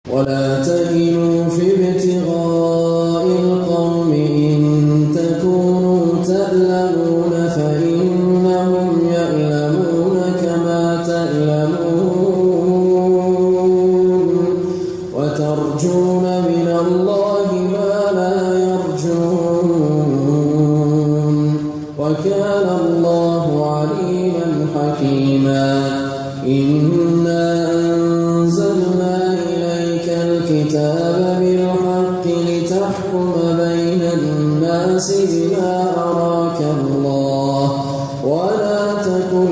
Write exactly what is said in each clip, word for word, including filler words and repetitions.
ولا تهنوا في ابتغاء القوم إن تكونوا تألمون فإنهم يألمون كما تألمون وترجون من الله ما لا يرجون وكان الله عليما حكيما. إنا أنزلنا إليك الكتاب بالحق لتحكم بين الناس بما أراك الله ولا تكن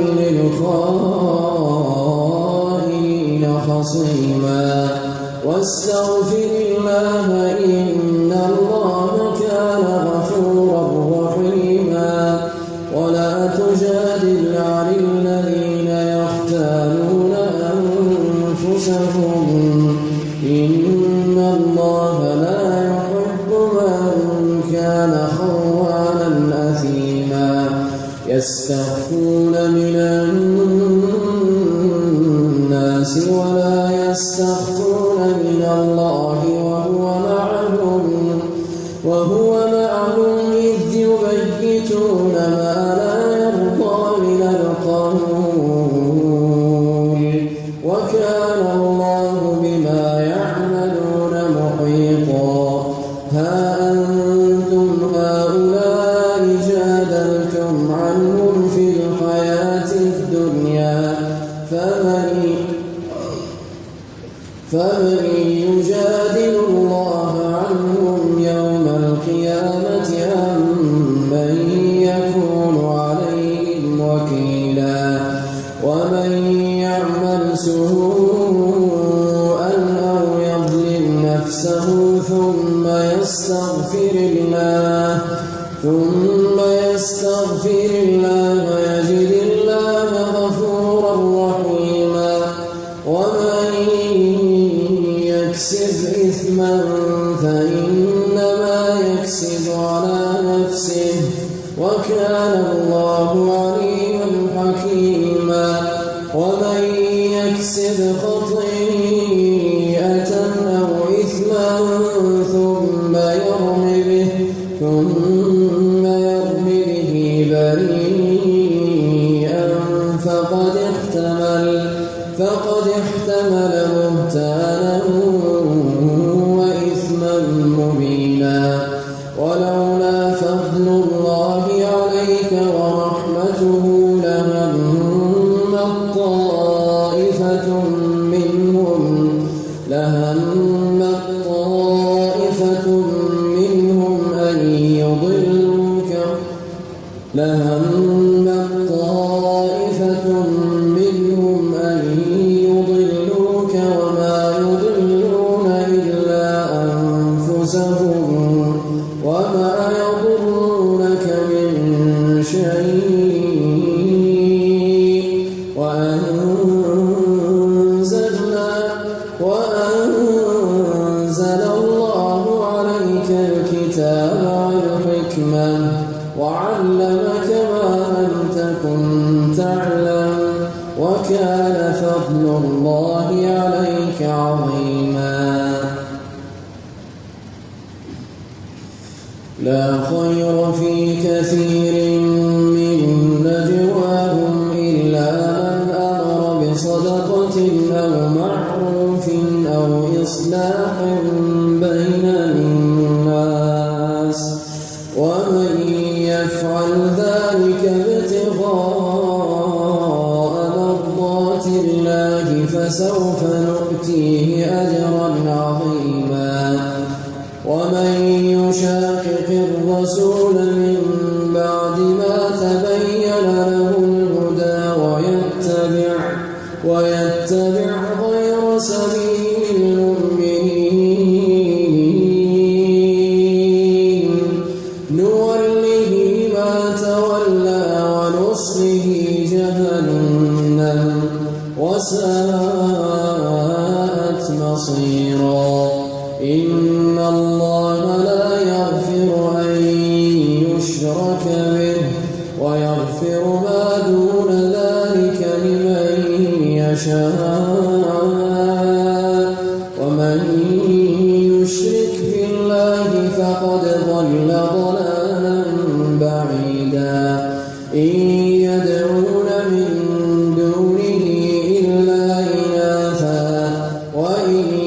للخائنين خصيما واستغفر الله إن الله كان غفورا رحيما. ولا تجادل عن الذين يختانون أنفسهم إن الله لا يحب من كان خوانا أثيما. يستخفون من الناس ولا يستخفون من الله وهو معهم وهو معهم إذ يبيتون ما لا يرضى من القول وكان الله بما يعملون محيطا. ها أنتم هؤلاء جادلتم عنهم في الحياة الدنيا فمن فمن يجادل الله عنهم يوم القيامة أم من يكون عليهم وكيلا. ومن يعمل سوءا أو يظلم نفسه ثم يستغفر الله ثم يستغفر الله يجد الله غفورا رحيما. ومن يكسب إثما فإنما يكسب على نفسه وكان الله عليما حكيما. ومن يكسب خطيئة أو إثما ثم يرم به ثم يرم به بريئا فقد احتمل فقد احتمل بهتانا وإثما مبينا. ولولا فضل الله عليك ورحمته لهمت طائفة منهم لهمت طائفة منهم أن يضلوك لهمت طائفة منهم أن يضلوك وما يضلون إلا أنفسهم وما يضرونك من شيء. وأنزلنا وأنزل الله عليك الكتاب والحكمة وعلمك ما لم تكن تعلم وكان فضل الله عليك عظيما. لا خير في كثير من نجواهم إلا من أمر بصدقة أو معروف أو إصلاح بين الناس ومن يفعل ذلك ابتغاء مرضات الله فسوف نؤتيه أجرا عظيما. ومن يشاقق الرسول من بعد ما تبين له الهدى ويتبع ويتبع غير سبيل المؤمنين نوله ما تولى ونصله جهنم وساءت مصيرا. إن الله لا يغفر أن يشرك به ويغفر ما دون ذلك لمن يشاء ومن يشرك بالله فقد ضل ضلالا بعيدا إن يدعون من دونه إلا إناثا وإن